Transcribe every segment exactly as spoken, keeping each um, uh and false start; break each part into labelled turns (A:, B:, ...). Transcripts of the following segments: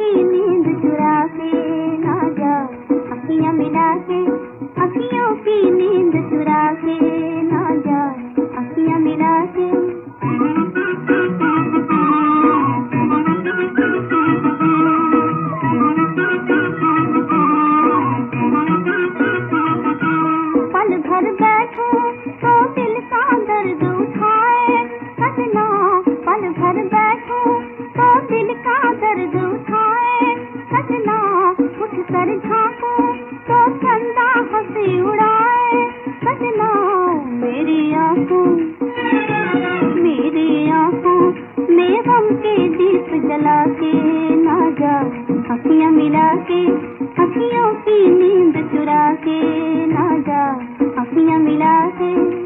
A: की नींद चुरा के ना जा, अखियां मिला के, अखियों की नींद चुरा के ना जा, अखियां मिला के। पल भर बैठूं तो दिल का दर्द उठाए सजना, पल भर बैठूं तो दिल का दर्द उठाए सजना, उठ कर झांकूं तो चंदा हंसी उड़ाए सजना। मेरी आंखों मेरी आंखों में गम के दीप जला के ना जा, अखियां मिला के, अखियों की नींद चुरा के ना जा, अखियां मिला के।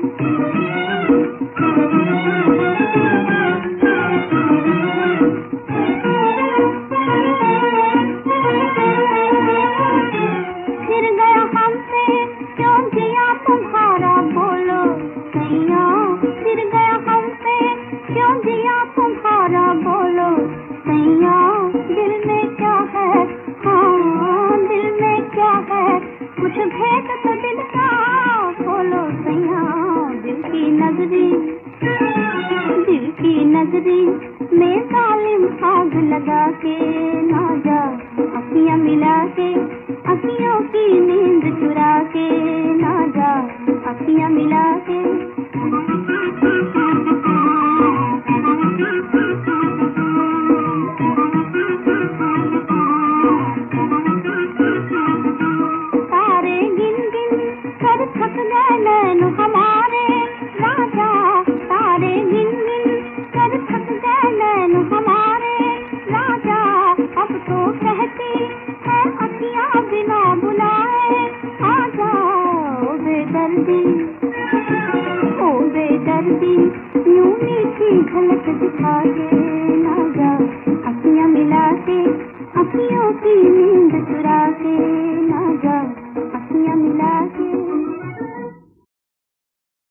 A: फिर गया हमसे क्यों जिया तुम्हारा बोलो सैया, फिर गया हमसे क्यों जिया तुम्हारा बोलो सैया। दिल में क्या है, हाँ दिल में क्या है, कुछ भेद तो दिल का बोलो सैया। दिल की नगरी, दिल की नगरी में जालिम आग लगा के ना जा, अखियां मिला के, अखियों की नींद चुरा के ना जा, अखियां मिला के। तारे गिन गिन कर थक गए नैन हमारे राजा, तारे गिन गिन कर थक गए नैन हमारे राजा। अब तो कहती है अखियां बिना बुलाए आ जाओ बेदर्दी, ओ बेदर्दी यूं मीठी झलक दिखा के